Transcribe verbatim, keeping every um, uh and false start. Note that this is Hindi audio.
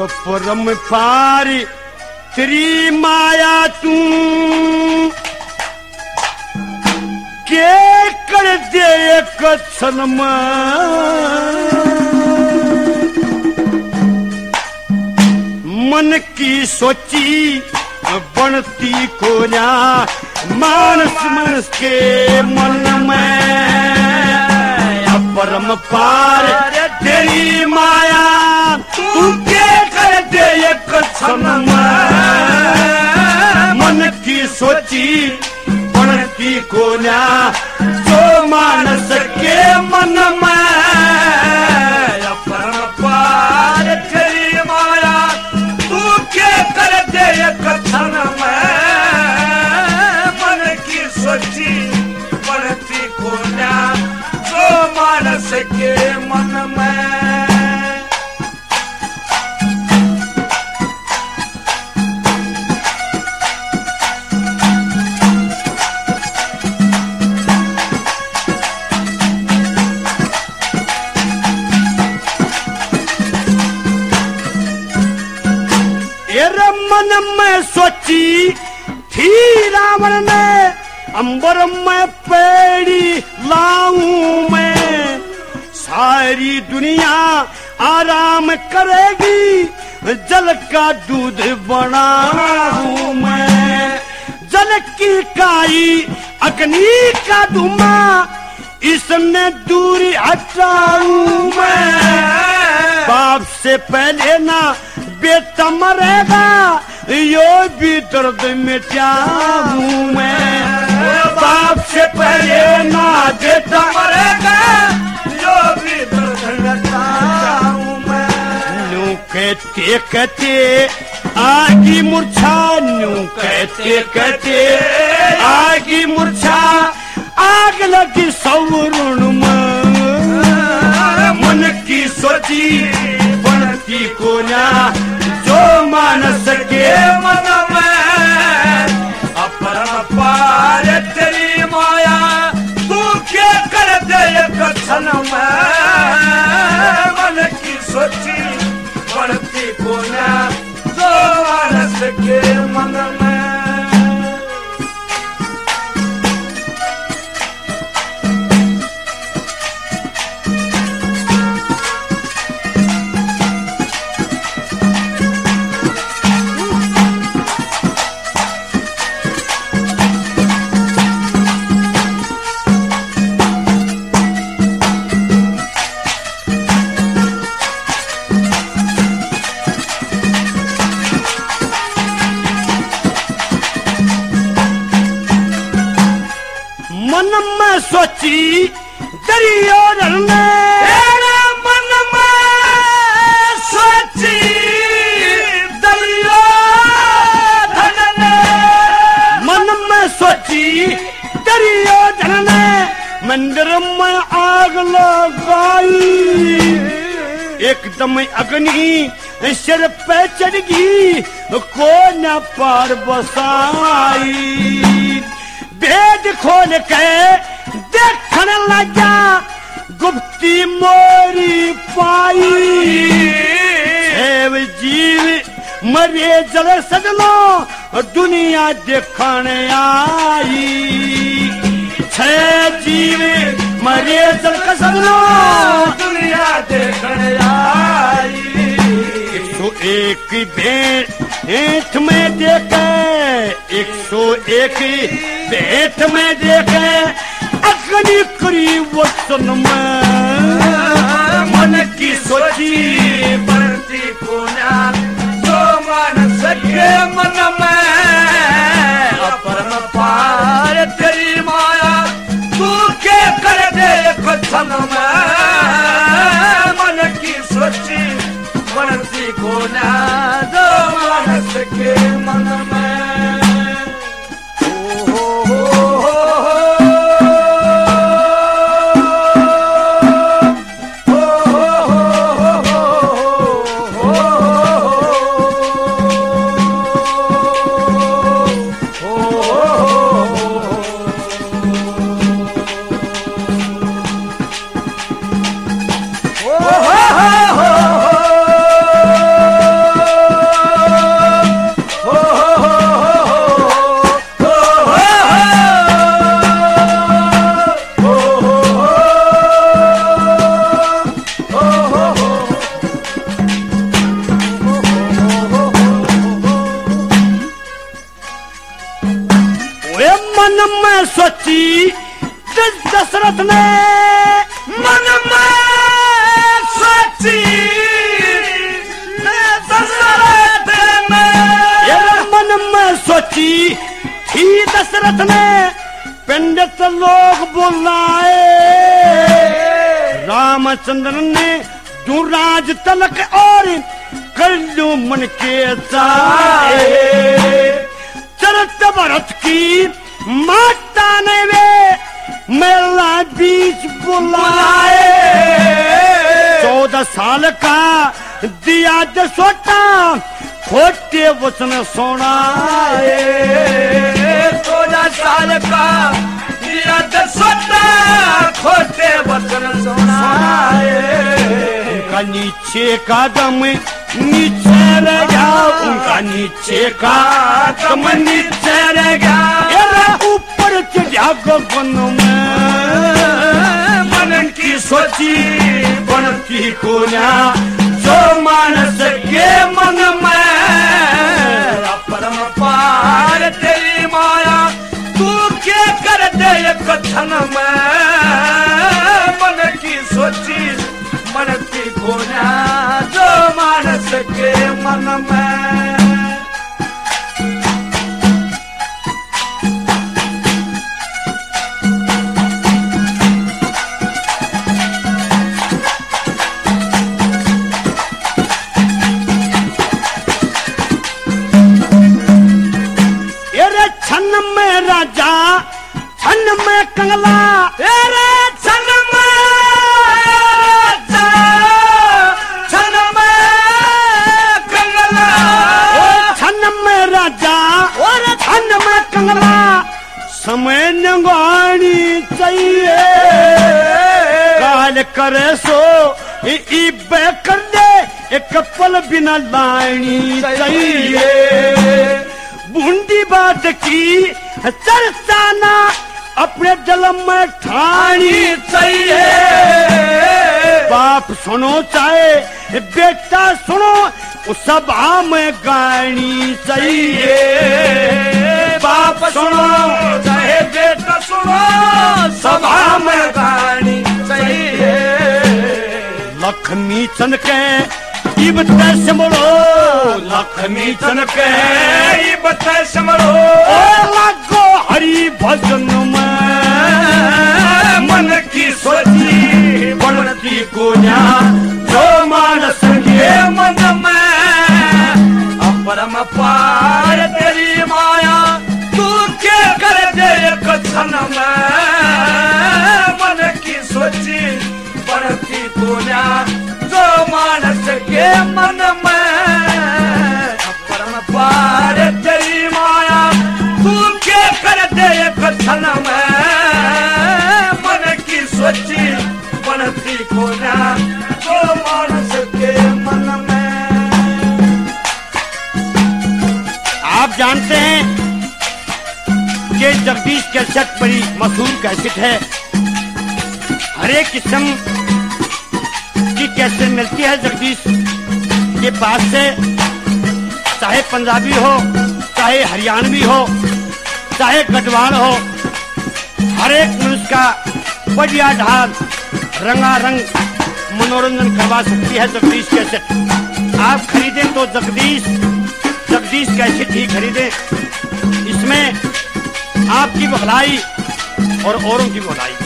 यो परम पारी तेरी माया तू के कर दे एक क्षण मन की सोची बनती को ना मानस मानस के मन में परम पार तेरी माया तू के कर दे एक क्षण मन की सोची बनती को ना जो मानस के मन में परम पार तेरी माया तू के कर दे एक क्षण मन की सोची बनती को ना जो मानस के मन में मन में सोची थी रावण ने अंबर में पेड़ी लाऊं मैं सारी दुनिया आराम करेगी जल का दूध बनाऊं मैं जल की काई अग्नि का धुआं इसमें दूरी हटाऊं मैं बाप से पहले ना बेटा मरेगा यो भी दर्द मिटाऊं मैं बाप से पहले ना बेटा मरेगा यो भी दर्द मिटाऊं मैं न्यू कहते कहते आगी मूर्छा न्यू कहते कहते आगी मूर्छा आग लगी सवरुण में मन की सोची बनती को ना जो मानस के मन में अपरम पार तेरी माया तू के कर दे एक क्षण मन की सोची बनती को ना जो मानस के मन में मन में सोची दुर्योधन ने मन में सोची दुर्योधन ने मन में सोची दुर्योधन ने मंदिर में आग लगाई एकदम अग्नि सिर पे चढ़गी को न पार बसाई भेद खोल के देखने लगा गुप्ती मोरी पाई जीव मरे जल सजनो दुनिया देखने आई छह जीव मरे जल सजनो दुनिया देखने आई एक सौ एक भेंट में देखे एक सौ एक भेंट में देखे अग्नि करी वचन में मन की सोची बनती को ना जो मानस के मन में अपरम पार तेरी माया तू के कर दे क्षण में मन की सोची बनती को ना जो मानस के मन में वे मन में सोची दशरथ ने, मन में सोची दशरथ ने, मन में सोची थी दशरथ ने, पंडित लोग बुलाए, रामचंद्र ने दुराज तलक और कर लो मन के चाहे, चरत भरत की माता ने वे मेला बीच बुलाए, चौदह साल का दिया दसोटा खोटे वचन सुनाए, चौदह साल का दिया दसोटा खोटे वचन सुनाए, उनका नीचे का दम नीचे रह गया, उनका नीचे का दम नीचे रह गया, ऊपर चढ़ा गगन में मन की सोची बनती कोना, जो मानस के मन में परम पार तेरी माया, तू क्या कर दे कथन में, मन की सोची मन की कोना, जो मानस के मन में। छन में राजा छन में कंगला, तेरे छन में राजा छन में कंगला, छन में राजा और छन में कंगला, समय नंगानी चाहिए, काल करे सो इबे कर दे, एक पल बिना लानी चाहिए, बूंदी बात की चर्चाना अपने दिल में ठानी चाहिए, बाप सुनो चाहे बेटा सुनो सभा में गानी चाहिए, बाप सुनो चाहे बेटा सुनो सभा में गानी चाहिए, लक्ष्मी चंद के इबते समलो, लक्ष्मी चंद के इबते समलो, लागो हरि भजन में मन की सोची बनती कोना, जो मानस के मन में अपरम पार तेरी माया, तू क्या कर दे कथन में, मन की सोची बनती कोना, जो मानस के मन में परम पार तेरी माया, तू क्या कर दे कथन में, मन की सोची बनती कोना, जो मानस के मन में। आप जानते हैं कि जगदीश कैसेट बड़ी मशहूर कैसेट है, हर एक किस्म की कैसेट मिलती है जगदीश के पास से, चाहे पंजाबी हो, चाहे हरियाणवी हो, चाहे गढ़वाल हो, हर एक मनुष्य का बढ़िया ढाल रंगारंग मनोरंजन करवा सकती है जगदीश कैसेट। आप खरीदें तो जगदीश जगदीश कैसेट ही खरीदें, इसमें आपकी भलाई और औरों की भलाई।